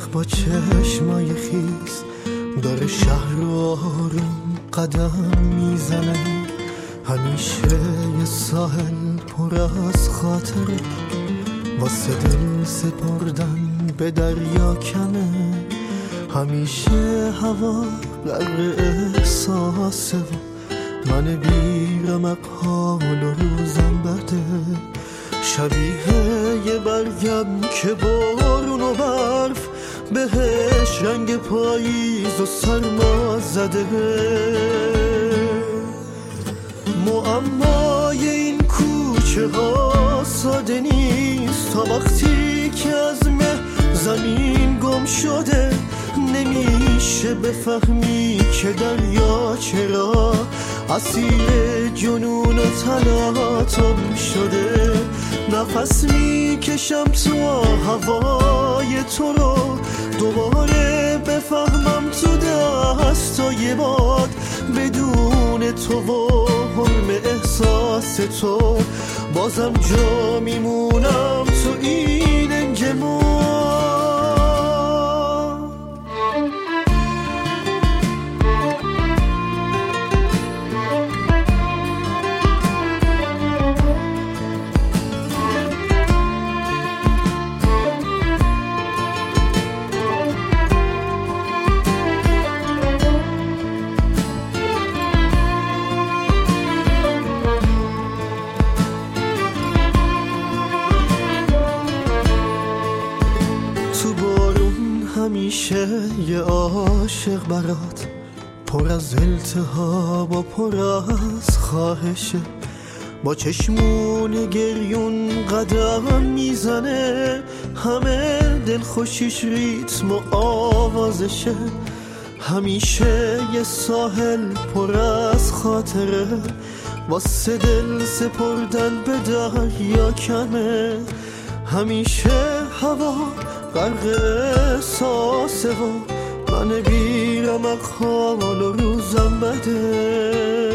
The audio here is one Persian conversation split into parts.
با چشمای خیس داره شهر رو آروم قدم میزنه، همیشه یه ساحل پر از خاطره، واسه دل سپردن به دریا کمه، همیشه هوا غرق احساسه و من بیرمق حال و روزم بده، شبیه یه برگم که بارون و برف بهش رنگ پاییز و سرما زده، معمای این کوچه ها ساده نیست تا وقتی که از مه زمین گم شده، نمیشه بفهمی که دریا چرا اسیر جنون و تلاطم شده، نفس میکشم تو هوای تو رو دوباره بفهمم تو دستای باد، بدون تو و حرم احساس تو بازم جا میمونم تو این انجماد. همیشه یه عاشق برات پر از التهاب و پر از خواهشه، با چشمون گریون قدم میزنه، همه دلخوشیش ریتم و آوازشه، همیشه یه ساحل پر از خاطره، واسه دل سپردن به دریا کمه، همیشه هوا غرق احساسه و من بیرمق حال و روزم بده،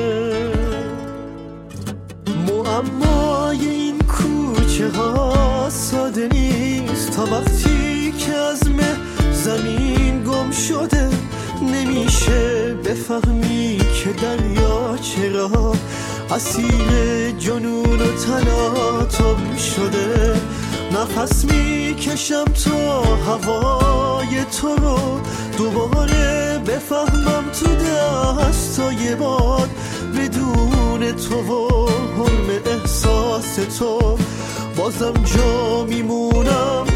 معمای این کوچه ها ساده نیست تا وقتی که از مه زمین گم شده، نمیشه بفهمی که دریا چرا اسیر جنون و تلاطم شده، نفس میکشم تو هوای تو رو دوباره بفهمم تو دستای باد، بدون تو و حرم احساس تو بازم جا میمونم